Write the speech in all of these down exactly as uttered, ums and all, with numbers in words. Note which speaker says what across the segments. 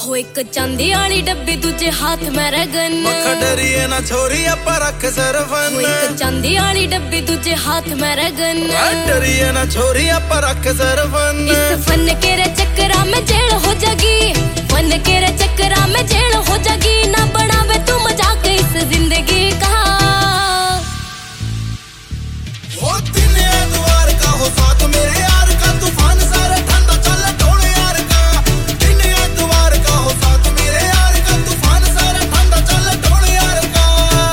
Speaker 1: हो एक चांदी वाली डब्बी दूजे हाथ में रगन
Speaker 2: मक्खा डरिए ना छोरी अपा रख सरफन
Speaker 1: हो एक चांदी वाली डब्बी दूजे हाथ में रगन
Speaker 2: डरिए ना छोरी अपा रख सरफन
Speaker 1: इस फन के रे चक्करा में जेल हो जागी फन के रे चक्करा में जेल हो जागी ना बनावे तू मजाक इस जिंदगी का
Speaker 2: हो दिन एतवार का हो साथ मेरे यार का तूफान सारा ठंडा चले ढोल यार का दिन एतवार का हो साथ मेरे यार का तूफान सारा ठंडा चले ढोल यार का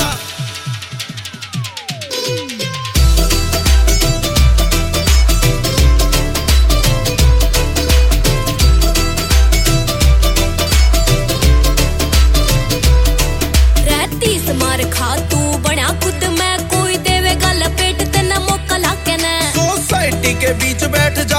Speaker 1: रहती समार खा तू बना खुद में कोई देवेगा लपेट तेना मौका लाके ना
Speaker 2: सोसाइटी के बीच बैठ